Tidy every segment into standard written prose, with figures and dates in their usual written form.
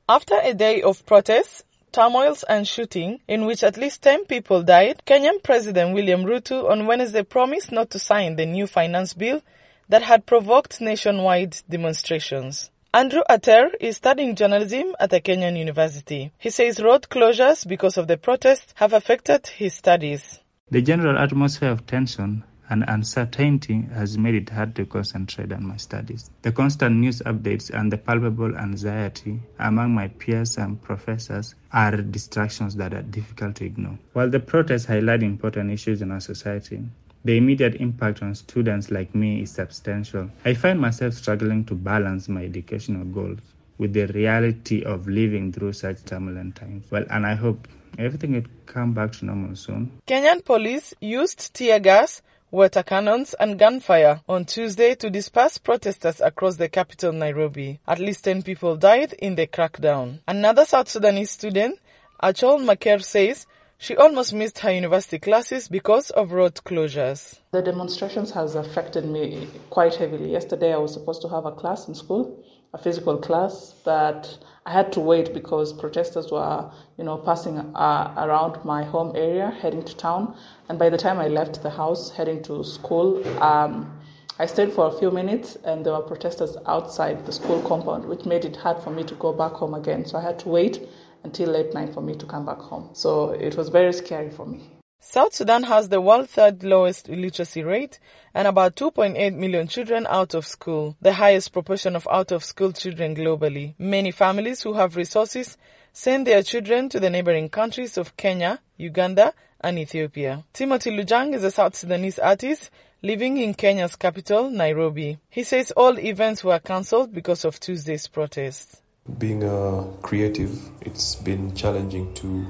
After a day of protests, turmoils and shooting, in which at least 10 people died, Kenyan President William Ruto on Wednesday promised not to sign the new finance bill that had provoked nationwide demonstrations. Andrew Ater is studying journalism at a Kenyan university. He says road closures because of the protests have affected his studies. The general atmosphere of tension and uncertainty has made it hard to concentrate on my studies. The constant news updates and the palpable anxiety among my peers and professors are distractions that are difficult to ignore. While the protests highlight important issues in our society, the immediate impact on students like me is substantial. I find myself struggling to balance my educational goals with the reality of living through such turbulent times. And I hope everything will come back to normal soon. Kenyan police used tear gas, water cannons and gunfire on Tuesday to disperse protesters across the capital, Nairobi. At least 10 people died in the crackdown. Another South Sudanese student, Achol Maker, says she almost missed her university classes because of road closures. The demonstrations has affected me quite heavily. Yesterday I was supposed to have a class in school, a physical class, but I had to wait because protesters were, passing around my home area, heading to town. And by the time I left the house, heading to school, I stayed for a few minutes and there were protesters outside the school compound, which made it hard for me to go back home again. So I had to wait until late night for me to come back home. So it was very scary for me. South Sudan has the world's third lowest illiteracy rate and about 2.8 million children out of school, the highest proportion of out-of-school children globally. Many families who have resources send their children to the neighboring countries of Kenya, Uganda, and Ethiopia. Timothy Lujang is a South Sudanese artist living in Kenya's capital, Nairobi. He says all events were cancelled because of Tuesday's protests. Being a creative, it's been challenging to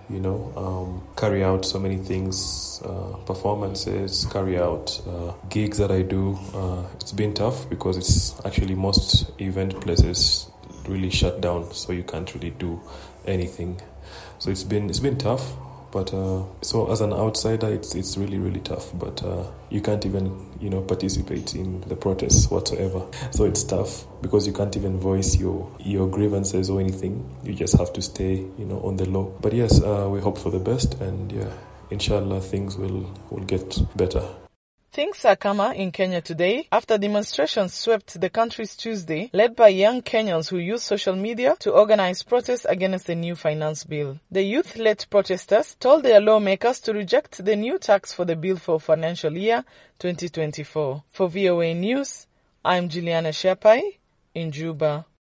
carry out so many things, performances, carry out gigs that I do. It's been tough because it's actually most event places really shut down, so you can't really do anything. So it's been tough, but so as an outsider, it's really, really tough. But you can't even participate in the protests whatsoever. So it's tough because you can't even voice your grievances or anything. You just have to stay on the low. But yes, we hope for the best, and inshallah things will get better. Things are calmer in Kenya today after demonstrations swept the country's Tuesday, led by young Kenyans who use social media to organize protests against the new finance bill. The youth-led protesters told their lawmakers to reject the new tax for the bill for financial year 2024. For VOA News, I'm Juliana Shepai in Juba.